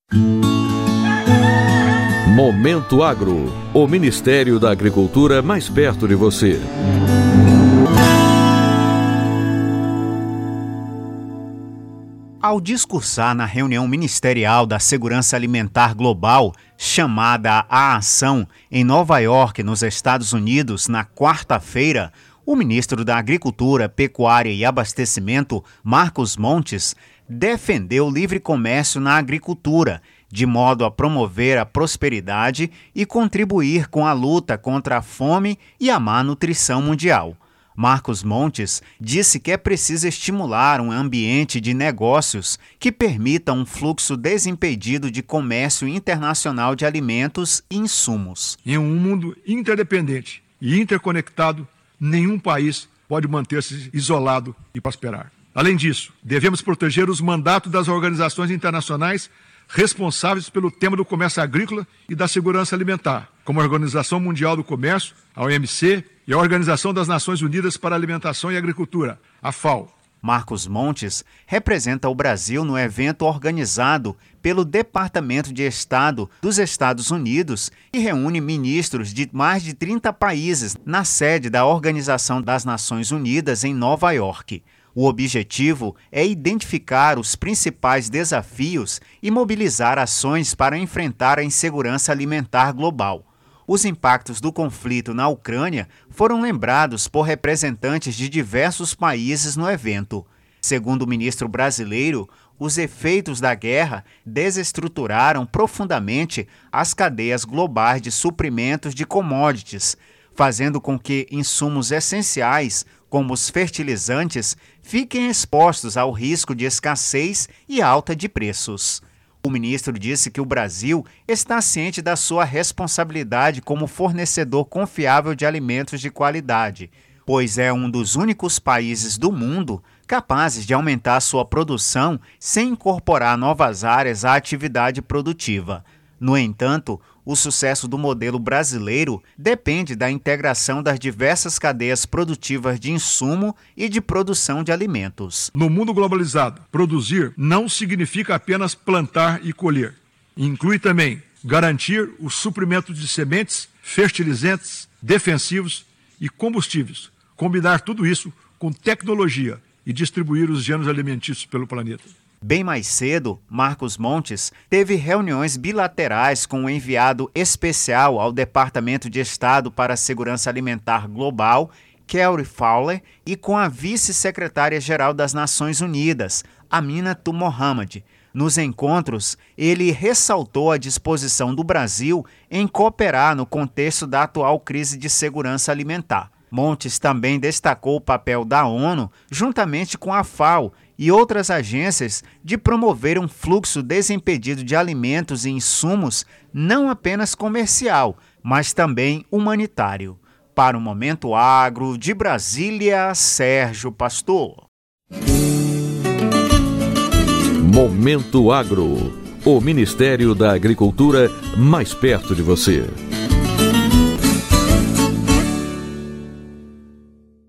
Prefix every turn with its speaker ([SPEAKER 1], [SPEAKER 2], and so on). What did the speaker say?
[SPEAKER 1] Momento Agro, o Ministério da Agricultura mais perto de você.
[SPEAKER 2] Ao discursar na reunião ministerial da Segurança Alimentar Global, chamada à ação em Nova York, nos Estados Unidos, na quarta-feira, o ministro da Agricultura, Pecuária e Abastecimento, Marcos Montes, defendeu o livre comércio na agricultura, de modo a promover a prosperidade e contribuir com a luta contra a fome e a má nutrição mundial. Marcos Montes disse que é preciso estimular um ambiente de negócios que permita um fluxo desimpedido de comércio internacional de alimentos e insumos.
[SPEAKER 3] Em um mundo interdependente e interconectado, nenhum país pode manter-se isolado e prosperar. Além disso, devemos proteger os mandatos das organizações internacionais responsáveis pelo tema do comércio agrícola e da segurança alimentar, como a Organização Mundial do Comércio, a OMC, e a Organização das Nações Unidas para a Alimentação e Agricultura, a FAO.
[SPEAKER 2] Marcos Montes representa o Brasil no evento organizado pelo Departamento de Estado dos Estados Unidos e reúne ministros de mais de 30 países na sede da Organização das Nações Unidas em Nova York. O objetivo é identificar os principais desafios e mobilizar ações para enfrentar a insegurança alimentar global. Os impactos do conflito na Ucrânia foram lembrados por representantes de diversos países no evento. Segundo o ministro brasileiro, os efeitos da guerra desestruturaram profundamente as cadeias globais de suprimentos de commodities, fazendo com que insumos essenciais, como os fertilizantes, fiquem expostos ao risco de escassez e alta de preços. O ministro disse que o Brasil está ciente da sua responsabilidade como fornecedor confiável de alimentos de qualidade, pois é um dos únicos países do mundo capazes de aumentar sua produção sem incorporar novas áreas à atividade produtiva. No entanto, o sucesso do modelo brasileiro depende da integração das diversas cadeias produtivas de insumo e de produção de alimentos.
[SPEAKER 3] No mundo globalizado, produzir não significa apenas plantar e colher. Inclui também garantir o suprimento de sementes, fertilizantes, defensivos e combustíveis. Combinar tudo isso com tecnologia e distribuir os gêneros alimentícios pelo planeta.
[SPEAKER 2] Bem mais cedo, Marcos Montes teve reuniões bilaterais com o enviado especial ao Departamento de Estado para a Segurança Alimentar Global, Kerry Fowler, e com a vice-secretária-geral das Nações Unidas, Aminata Mohamed. Nos encontros, ele ressaltou a disposição do Brasil em cooperar no contexto da atual crise de segurança alimentar. Montes também destacou o papel da ONU, juntamente com a FAO e outras agências, de promover um fluxo desimpedido de alimentos e insumos, não apenas comercial, mas também humanitário. Para o Momento Agro, de Brasília, Sérgio Pastor.
[SPEAKER 1] Momento Agro, o Ministério da Agricultura mais perto de você.